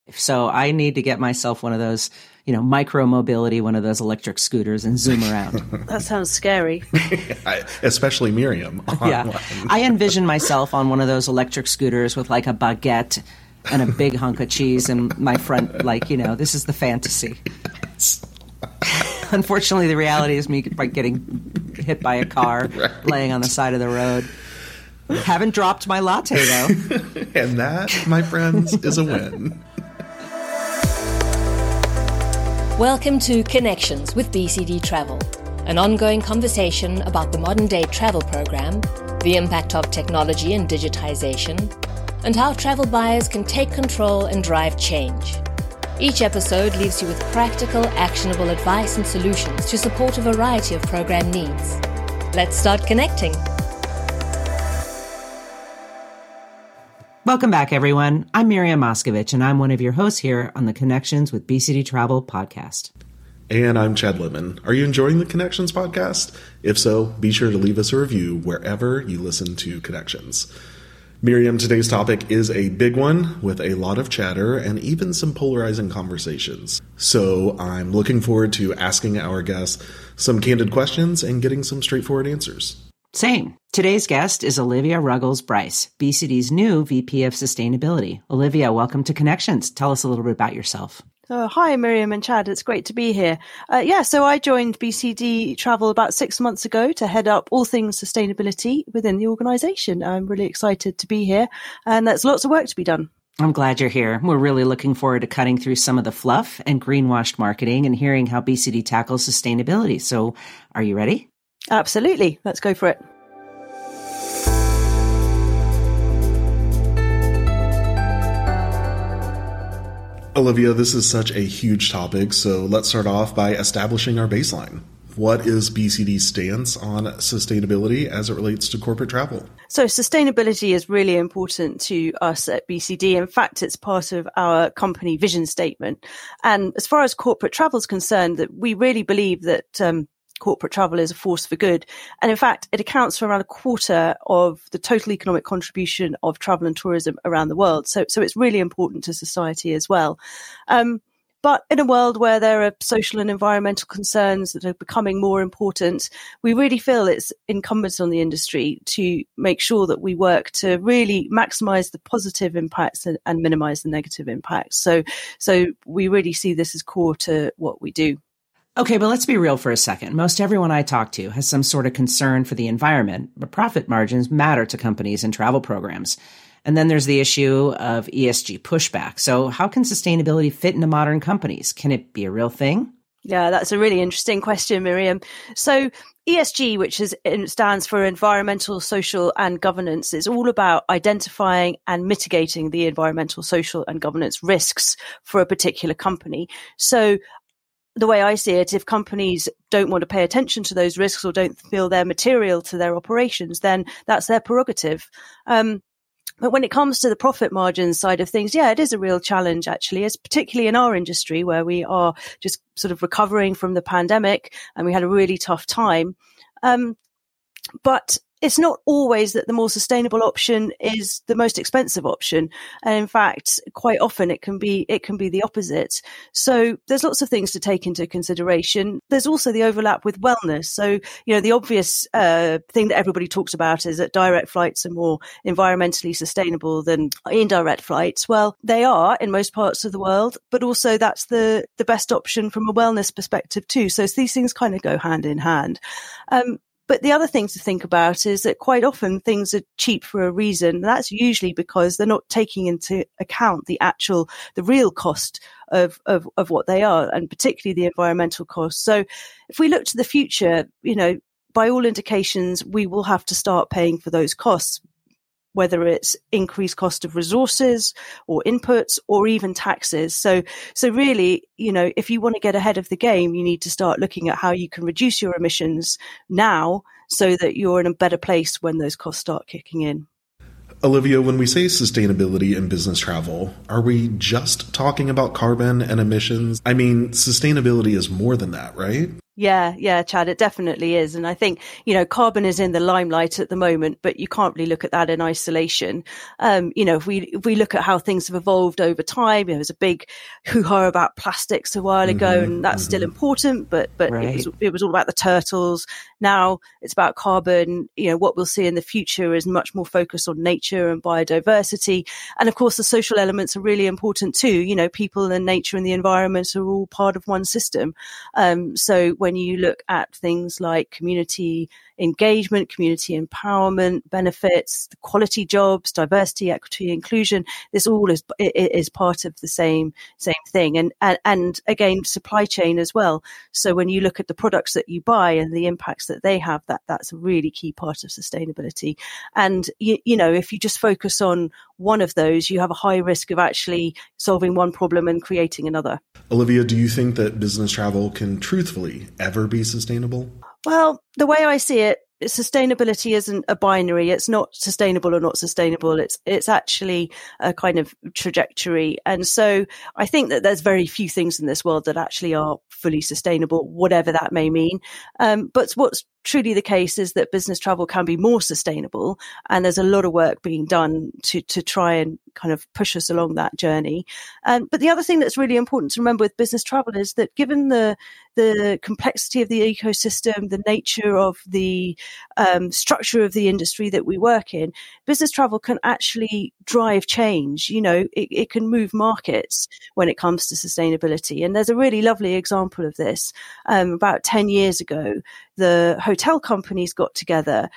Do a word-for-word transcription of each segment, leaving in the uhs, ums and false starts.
So I need to get myself one of those, you know, micro mobility, one of those electric scooters and zoom around. That sounds scary. Especially Miriam. Yeah. I envision myself on one of those electric scooters with like a baguette and a big hunk of cheese in my front. Like, you know, this is the fantasy. Unfortunately, the reality is me getting hit by a car, right, laying on the side of the road. Haven't dropped my latte, though. And that, my friends, is a win. Welcome to Connections with B C D Travel, an ongoing conversation about the modern-day travel program, the impact of technology and digitization, and how travel buyers can take control and drive change. Each episode leaves you with practical, actionable advice and solutions to support a variety of program needs. Let's start connecting. Welcome back, everyone. I'm Miriam Moskovich, and I'm one of your hosts here on the Connections with B C D Travel podcast. And I'm Chad Littman. Are you enjoying the Connections podcast? If so, be sure to leave us a review wherever you listen to Connections. Miriam, today's topic is a big one with a lot of chatter and even some polarizing conversations. So I'm looking forward to asking our guests some candid questions and getting some straightforward answers. Same. Today's guest is Olivia Ruggles-Bryce, B C D's new V P of Sustainability. Olivia, welcome to Connections. Tell us a little bit about yourself. Uh, hi, Miriam and Chad. It's great to be here. Uh, yeah, so I joined B C D Travel about six months ago to head up all things sustainability within the organisation. I'm really excited to be here, and there's lots of work to be done. I'm glad you're here. We're really looking forward to cutting through some of the fluff and greenwashed marketing and hearing how B C D tackles sustainability. So are you ready? Absolutely. Let's go for it. Olivia, this is such a huge topic, so let's start off by establishing our baseline. What is B C D's stance on sustainability as it relates to corporate travel? So sustainability is really important to us at B C D. In fact, it's part of our company vision statement. And as far as corporate travel is concerned, that we really believe that um, corporate travel is a force for good. And in fact, it accounts for around a quarter of the total economic contribution of travel and tourism around the world. So, so it's really important to society as well. Um, but in a world where there are social and environmental concerns that are becoming more important, we really feel it's incumbent on the industry to make sure that we work to really maximize the positive impacts and, and minimize the negative impacts. So, so we really see this as core to what we do. Okay, but let's be real for a second. Most everyone I talk to has some sort of concern for the environment, but profit margins matter to companies and travel programs. And then there's the issue of E S G pushback. So how can sustainability fit into modern companies? Can it be a real thing? Yeah, that's a really interesting question, Miriam. So E S G, which is, stands for environmental, social and governance, is all about identifying and mitigating the environmental, social and governance risks for a particular company. So the way I see it, if companies don't want to pay attention to those risks or don't feel they're material to their operations, then that's their prerogative. Um, but when it comes to the profit margin side of things, yeah, it is a real challenge, actually, it's particularly in our industry where we are just sort of recovering from the pandemic and we had a really tough time. Um, but it's not always that the more sustainable option is the most expensive option. And in fact, quite often it can be, it can be the opposite. So there's lots of things to take into consideration. There's also the overlap with wellness. So, you know, the obvious uh, thing that everybody talks about is that direct flights are more environmentally sustainable than indirect flights. Well, they are in most parts of the world, but also that's the, the best option from a wellness perspective too. So these things kind of go hand in hand. Um, But the other thing to think about is that quite often things are cheap for a reason. That's usually because they're not taking into account the actual, the real cost of, of, of what they are, and particularly the environmental cost. So if we look to the future, you know, by all indications, we will have to start paying for those costs, whether it's increased cost of resources or inputs or even taxes. So, so really, you know, if you want to get ahead of the game, you need to start looking at how you can reduce your emissions now so that you're in a better place when those costs start kicking in. Olivia, when we say sustainability in business travel, are we just talking about carbon and emissions? I mean, sustainability is more than that, right? Yeah, yeah, Chad, it definitely is. And I think, you know, carbon is in the limelight at the moment, but you can't really look at that in isolation. Um, you know, if we, if we look at how things have evolved over time, there was a big hoo-ha about plastics a while ago, mm-hmm, and that's mm-hmm. still important, but, but right. it was, it was all about the turtles. Now it's about carbon. You know, what we'll see in the future is much more focus on nature and biodiversity. And of course, the social elements are really important too. You know, people and nature and the environment are all part of one system. Um, so when you look at things like community engagement, community empowerment, benefits, quality jobs, diversity, equity, inclusion, this all is is part of the same same thing. And, and and again, supply chain as well. So when you look at the products that you buy and the impacts that they have, that that's a really key part of sustainability. And you, you know, if you just focus on one of those, you have a high risk of actually solving one problem and creating another. Olivia, do you think that business travel can truthfully ever be sustainable? Well, the way I see it, sustainability isn't a binary. It's not sustainable or not sustainable. It's it's actually a kind of trajectory. And so I think that there's very few things in this world that actually are fully sustainable, whatever that may mean. Um, but what's truly the case is that business travel can be more sustainable, and there's a lot of work being done to to try and kind of push us along that journey. Um, but the other thing that's really important to remember with business travel is that given the the complexity of the ecosystem, the nature of the um, structure of the industry that we work in, business travel can actually drive change. You know, it, it can move markets when it comes to sustainability. And there's a really lovely example of this. Um, about ten years ago, the hotel companies got together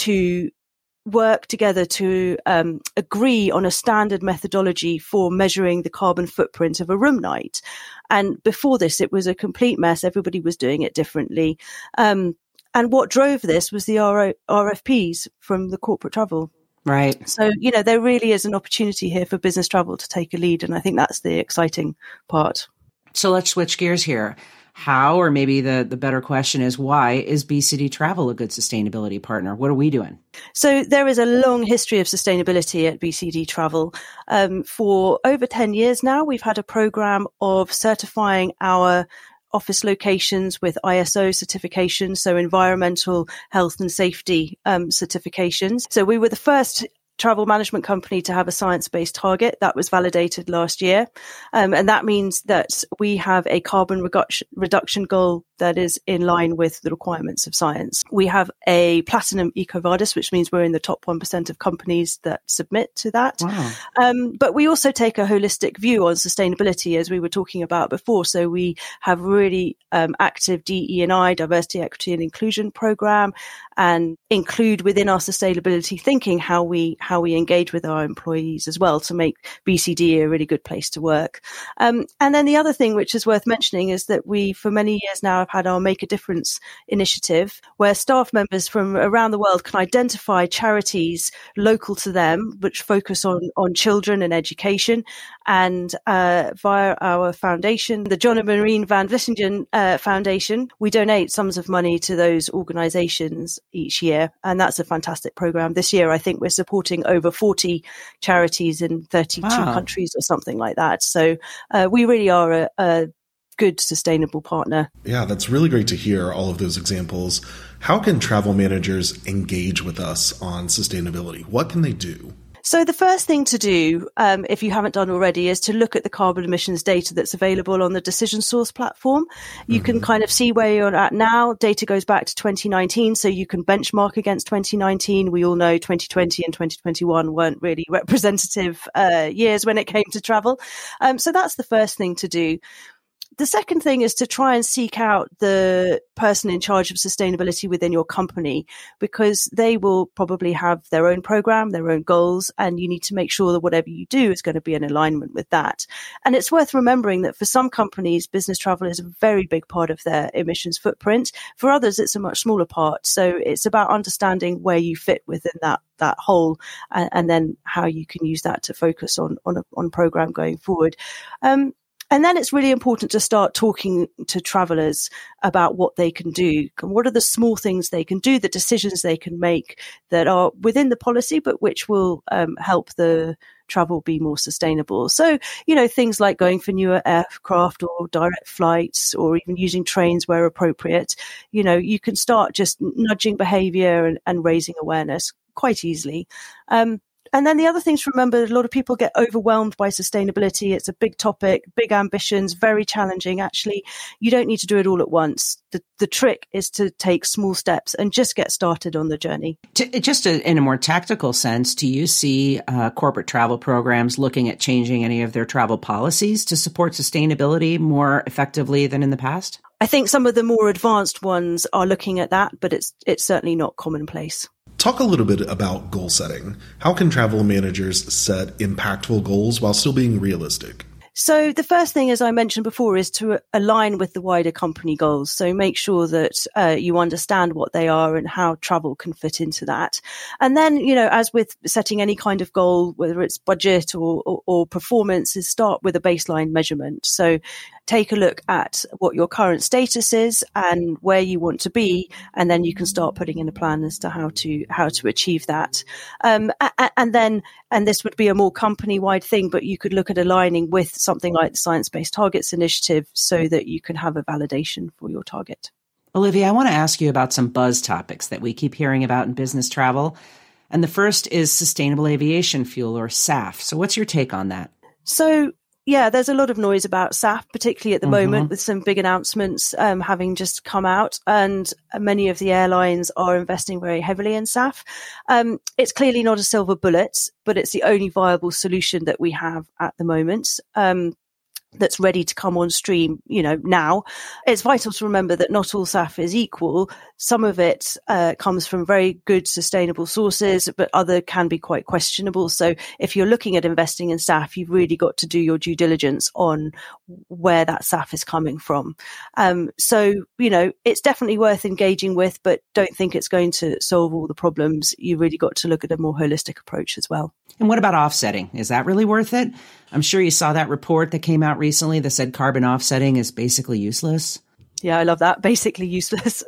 to work together to um, agree on a standard methodology for measuring the carbon footprint of a room night. And before this, it was a complete mess. Everybody was doing it differently. Um, and what drove this was the R O- R F Ps from the corporate travel. Right. So, you know, there really is an opportunity here for business travel to take a lead. And I think that's the exciting part. So let's switch gears here. How, or maybe the, the better question is, why is B C D Travel a good sustainability partner? What are we doing? So there is a long history of sustainability at B C D Travel. Um, for over ten years now, we've had a program of certifying our office locations with I S O certifications, so environmental health and safety um, certifications. So we were the first travel management company to have a science-based target that was validated last year. Um, and that means that we have a carbon reduction, reduction goal that is in line with the requirements of science. We have a platinum EcoVadis, which means we're in the top one percent of companies that submit to that. Wow. Um, but we also take a holistic view on sustainability, as we were talking about before. So we have really um, active D E and I, diversity, equity and inclusion program, and include within our sustainability thinking how we how we engage with our employees as well to make B C D a really good place to work. Um, and then the other thing which is worth mentioning is that we, for many years now, have had our Make a Difference initiative, where staff members from around the world can identify charities local to them, which focus on, on children and education. And uh, via our foundation, the John and Maureen Van Vlissingen uh, Foundation, we donate sums of money to those organizations each year. And that's a fantastic program. This year, I think we're supporting over forty charities in thirty-two wow. countries or something like that. So uh, we really are a, a good, sustainable partner. Yeah, that's really great to hear all of those examples. How can travel managers engage with us on sustainability? What can they do? So the first thing to do, um, if you haven't done already, is to look at the carbon emissions data that's available on the Decision Source platform. You mm-hmm. can kind of see where you're at now. Data goes back to twenty nineteen, so you can benchmark against twenty nineteen. We all know twenty twenty and twenty twenty-one weren't really representative uh, years when it came to travel. Um, so that's the first thing to do. The second thing is to try and seek out the person in charge of sustainability within your company, because they will probably have their own program, their own goals, and you need to make sure that whatever you do is going to be in alignment with that. And it's worth remembering that for some companies, business travel is a very big part of their emissions footprint. For others, it's a much smaller part. So it's about understanding where you fit within that that whole, and, and then how you can use that to focus on on a on program going forward. Um, And then it's really important to start talking to travelers about what they can do. What are the small things they can do, the decisions they can make that are within the policy, but which will um, help the travel be more sustainable. So, you know, things like going for newer aircraft or direct flights, or even using trains where appropriate, you know, you can start just nudging behavior and, and raising awareness quite easily. Um, And then the other thing to remember, a lot of people get overwhelmed by sustainability. It's a big topic, big ambitions, very challenging. Actually, you don't need to do it all at once. The, the trick is to take small steps and just get started on the journey. To, just a, in a more tactical sense, do you see uh, corporate travel programs looking at changing any of their travel policies to support sustainability more effectively than in the past? I think some of the more advanced ones are looking at that, but it's it's certainly not commonplace. Talk a little bit about goal setting. How can travel managers set impactful goals while still being realistic? So the first thing, as I mentioned before, is to align with the wider company goals. So make sure that uh, you understand what they are and how travel can fit into that. And then, you know, as with setting any kind of goal, whether it's budget or, or, or performance, is start with a baseline measurement. So take a look at what your current status is and where you want to be, and then you can start putting in a plan as to how to how to achieve that. Um, and then, and this would be a more company-wide thing, but you could look at aligning with something like the Science-Based Targets Initiative so that you can have a validation for your target. Olivia, I want to ask you about some buzz topics that we keep hearing about in business travel. And the first is sustainable aviation fuel, or S A F. So what's your take on that? So yeah, there's a lot of noise about S A F, particularly at the Mm-hmm. moment, with some big announcements um, having just come out, and many of the airlines are investing very heavily in S A F. Um, it's clearly not a silver bullet, but it's the only viable solution that we have at the moment. Um, that's ready to come on stream, you know, now. It's vital to remember that not all S A F is equal. Some of it uh, comes from very good sustainable sources, but other can be quite questionable. So if you're looking at investing in S A F, you've really got to do your due diligence on where that S A F is coming from. Um, so, you know, it's definitely worth engaging with, but don't think it's going to solve all the problems. You really got to look at a more holistic approach as well. And what about offsetting? Is that really worth it? I'm sure you saw that report that came out recently that said carbon offsetting is basically useless. Yeah, I love that. Basically useless.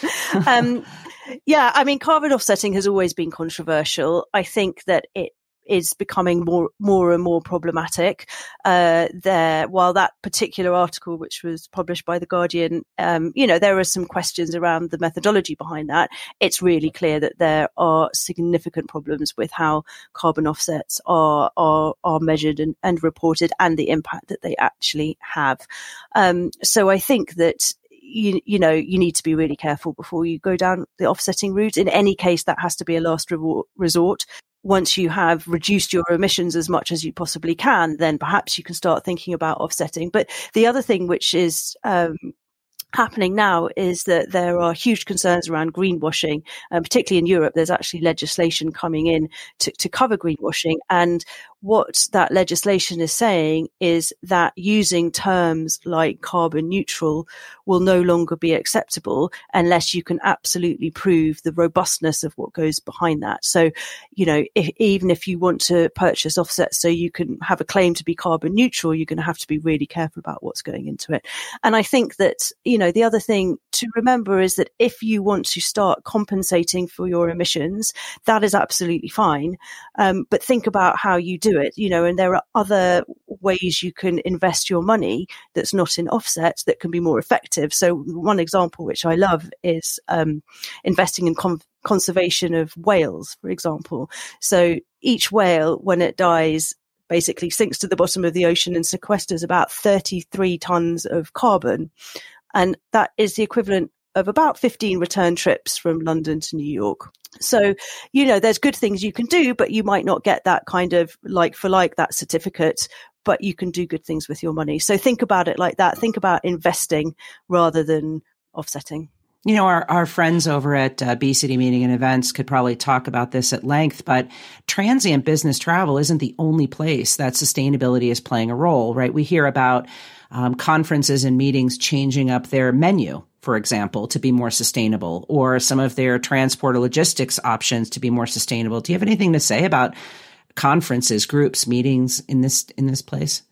um, yeah, I mean, carbon offsetting has always been controversial. I think that it is becoming more, more and more problematic. Uh, there, while that particular article, which was published by The Guardian, um, you know, there are some questions around the methodology behind that. It's really clear that there are significant problems with how carbon offsets are, are, are measured and, and reported, and the impact that they actually have. Um, so I think that You, you know, you need to be really careful before you go down the offsetting route. In any case, that has to be a last resort. Once you have reduced your emissions as much as you possibly can, then perhaps you can start thinking about offsetting. But the other thing which is um, happening now is that there are huge concerns around greenwashing, and particularly in Europe, there's actually legislation coming in to, to cover greenwashing. And what that legislation is saying is that using terms like carbon neutral will no longer be acceptable unless you can absolutely prove the robustness of what goes behind that. So, you know, if, even if you want to purchase offsets so you can have a claim to be carbon neutral, you're going to have to be really careful about what's going into it. And I think that, you know, the other thing to remember is that if you want to start compensating for your emissions, that is absolutely fine. Um, but think about how you do it, you know, and there are other ways you can invest your money that's not in offsets that can be more effective. So one example, which I love, is um, investing in con- conservation of whales, for example. So each whale, when it dies, basically sinks to the bottom of the ocean and sequesters about thirty-three tons of carbon. And that is the equivalent of about fifteen return trips from London to New York. So, you know, there's good things you can do, but you might not get that kind of like for like that certificate, but you can do good things with your money. So think about it like that. Think about investing rather than offsetting. You know, our, our friends over at uh, B C D Meeting and Events could probably talk about this at length, but transient business travel isn't the only place that sustainability is playing a role, right? We hear about um, conferences and meetings changing up their menu, for example, to be more sustainable, or some of their transport or logistics options to be more sustainable. Do you have anything to say about conferences, groups, meetings in this in this place?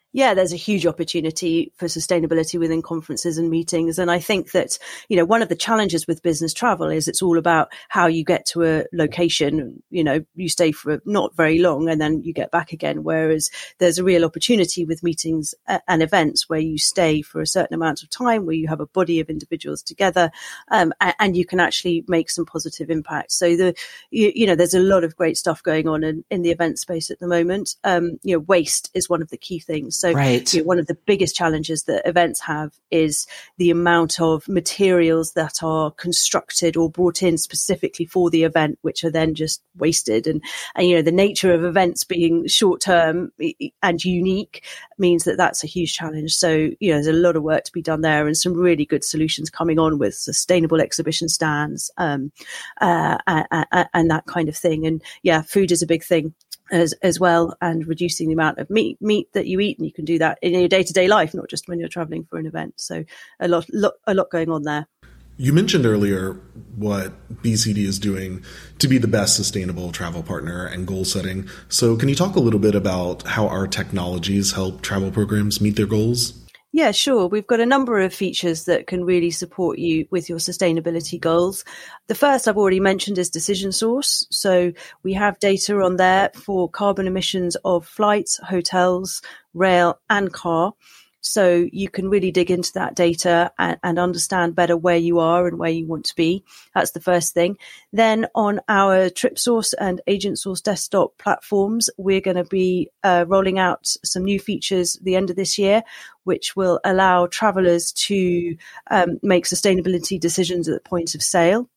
Yeah, there's a huge opportunity for sustainability within conferences and meetings. And I think that, you know, one of the challenges with business travel is it's all about how you get to a location. You know, you stay for not very long and then you get back again. Whereas there's a real opportunity with meetings and events where you stay for a certain amount of time, where you have a body of individuals together, um, and you can actually make some positive impact. So the, you, you know, there's a lot of great stuff going on in, in the event space at the moment. Um, you know, waste is one of the key things. So right. you know, one of the biggest challenges that events have is the amount of materials that are constructed or brought in specifically for the event, which are then just wasted. And, and you know, the nature of events being short term and unique means that that's a huge challenge. So, you know, there's a lot of work to be done there and some really good solutions coming on with sustainable exhibition stands, um, uh, and, and that kind of thing. And yeah, food is a big thing. As, as well, and reducing the amount of meat meat that you eat, and you can do that in your day to day life, not just when you're traveling for an event. So a lot, lot, a lot going on there. You mentioned earlier what B C D is doing to be the best sustainable travel partner and goal setting. So can you talk a little bit about how our technologies help travel programs meet their goals? Yeah, sure. We've got a number of features that can really support you with your sustainability goals. The first I've already mentioned is Decision Source. So we have data on there for carbon emissions of flights, hotels, rail and car. So you can really dig into that data and, and understand better where you are and where you want to be. That's the first thing. Then on our TripSource and AgentSource desktop platforms, we're going to be uh, rolling out some new features at the end of this year, which will allow travelers to um, make sustainability decisions at the point of sale.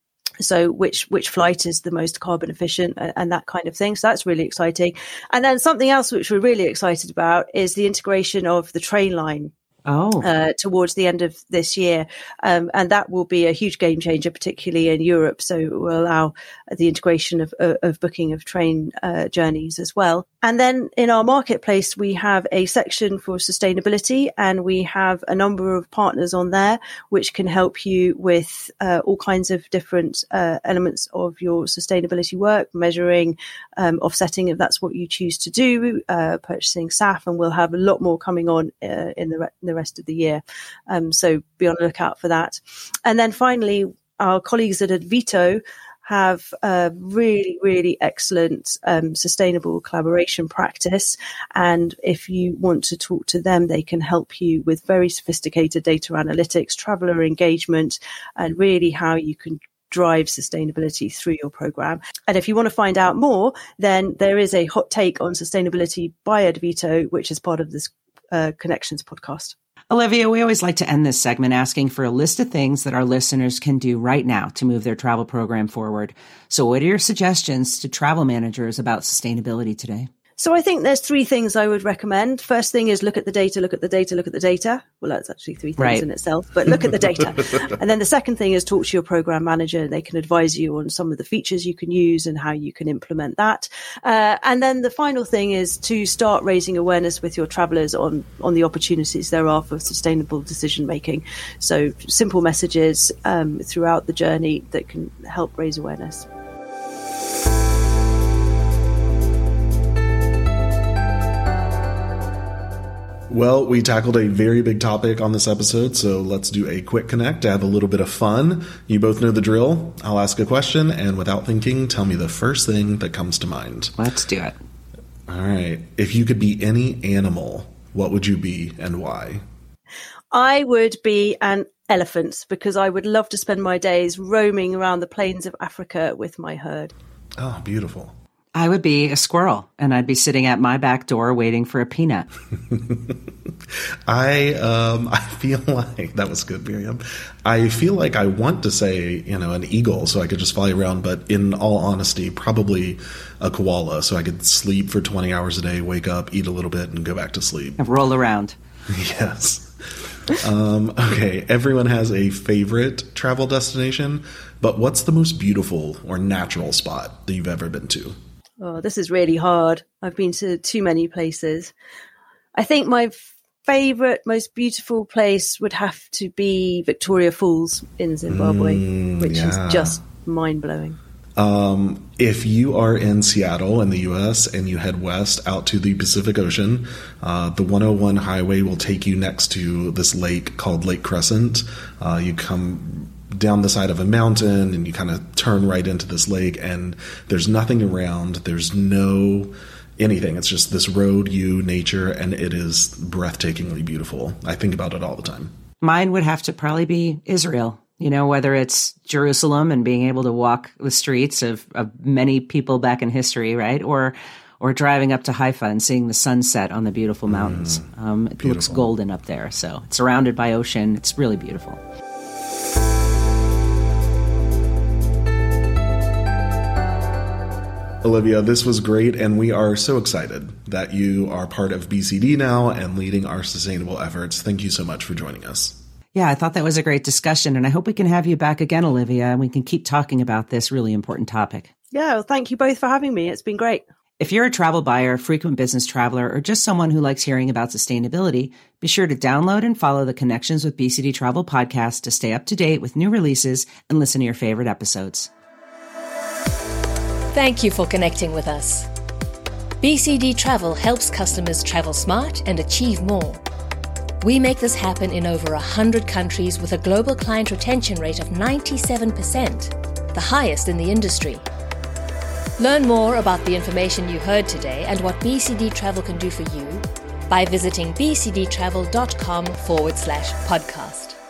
So which which flight is the most carbon efficient and, and that kind of thing. So that's really exciting. And then something else which we're really excited about is the integration of the train line. Oh, uh, towards the end of this year. Um, and that will be a huge game changer, particularly in Europe. So it will allow the integration of, of, of booking of train uh, journeys as well. And then in our marketplace, we have a section for sustainability, and we have a number of partners on there which can help you with uh, all kinds of different uh, elements of your sustainability work, measuring, um, offsetting if that's what you choose to do, uh, purchasing S A F, and we'll have a lot more coming on uh, in the re- the rest of the year. Um, so be on the lookout for that. And then finally, our colleagues at Advito have a really, really excellent um, sustainable collaboration practice. And if you want to talk to them, they can help you with very sophisticated data analytics, traveler engagement, and really how you can drive sustainability through your program. And if you want to find out more, then there is a hot take on sustainability by Advito, which is part of this uh, Connections podcast. Olivia, we always like to end this segment asking for a list of things that our listeners can do right now to move their travel program forward. So what are your suggestions to travel managers about sustainability today? So I think there's three things I would recommend. First thing is look at the data, look at the data, look at the data. Well, that's actually three things right. in itself, but look at the data. And then the second thing is talk to your program manager. They can advise you on some of the features you can use and how you can implement that. Uh, and then the final thing is to start raising awareness with your travelers on, on the opportunities there are for sustainable decision making. So simple messages um, throughout the journey that can help raise awareness. Well, we tackled a very big topic on this episode, so let's do a quick connect to have a little bit of fun. You both know the drill. I'll ask a question, and without thinking, tell me the first thing that comes to mind. Let's do it. All right. If you could be any animal, what would you be and why? I would be an elephant because I would love to spend my days roaming around the plains of Africa with my herd. Oh, beautiful. I would be a squirrel, and I'd be sitting at my back door waiting for a peanut. I um, I feel like that was good, Miriam. I feel like I want to say, you know, an eagle so I could just fly around, but in all honesty, probably a koala so I could sleep for twenty hours a day, wake up, eat a little bit, and go back to sleep. And roll around. Yes. um, okay, everyone has a favorite travel destination, but what's the most beautiful or natural spot that you've ever been to? Oh, this is really hard. I've been to too many places. I think my favorite, most beautiful place would have to be Victoria Falls in Zimbabwe, mm, which yeah. is just mind-blowing. Um, if you are in Seattle in the U S and you head west out to the Pacific Ocean, uh, the one oh one highway will take you next to this lake called Lake Crescent. Uh, you come down the side of a mountain and you kind of turn right into this lake, and there's nothing around. There's no anything. It's just this road, you, nature, and it is breathtakingly beautiful. I think about it all the time. Mine would have to probably be Israel. You know, whether it's Jerusalem and being able to walk the streets of, of many people back in history, right? Or or driving up to Haifa and seeing the sunset on the beautiful mountains. Mm, um, it beautiful. looks golden up there. So it's surrounded by ocean. It's really beautiful. Olivia, this was great, and we are so excited that you are part of B C D now and leading our sustainable efforts. Thank you so much for joining us. Yeah, I thought that was a great discussion, and I hope we can have you back again, Olivia, and we can keep talking about this really important topic. Yeah, well, thank you both for having me. It's been great. If you're a travel buyer, frequent business traveler, or just someone who likes hearing about sustainability, be sure to download and follow the Connections with B C D Travel podcast to stay up to date with new releases and listen to your favorite episodes. Thank you for connecting with us. B C D Travel helps customers travel smart and achieve more. We make this happen in over one hundred countries with a global client retention rate of ninety-seven percent, the highest in the industry. Learn more about the information you heard today and what B C D Travel can do for you by visiting bcdtravel.com forward slash podcast.